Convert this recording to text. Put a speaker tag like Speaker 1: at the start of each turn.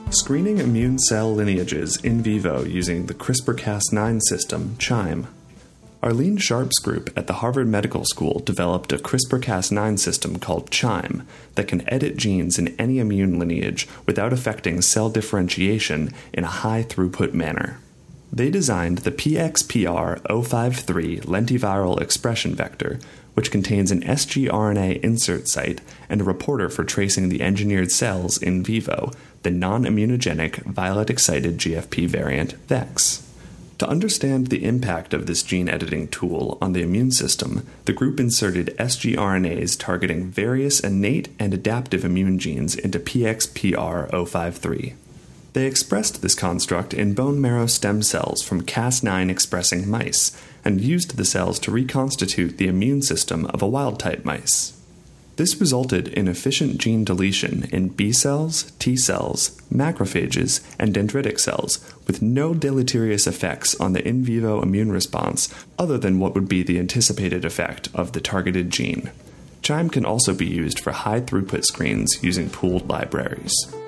Speaker 1: Screening immune cell lineages in vivo using the CRISPR-Cas9 system, CHIME. Arlene Sharp's group at the Harvard Medical School developed a CRISPR-Cas9 system called CHIME that can edit genes in any immune lineage without affecting cell differentiation in a high-throughput manner. They designed the PXPR053 lentiviral expression vector, which contains an sgRNA insert site and a reporter for tracing the engineered cells in vivo, the non-immunogenic violet-excited GFP variant VEX. To understand the impact of this gene editing tool on the immune system, the group inserted sgRNAs targeting various innate and adaptive immune genes into PXPR053. They expressed this construct in bone marrow stem cells from Cas9-expressing mice and used the cells to reconstitute the immune system of a wild-type mice. This resulted in efficient gene deletion in B cells, T cells, macrophages, and dendritic cells, with no deleterious effects on the in vivo immune response other than what would be the anticipated effect of the targeted gene. CHIME can also be used for high-throughput screens using pooled libraries.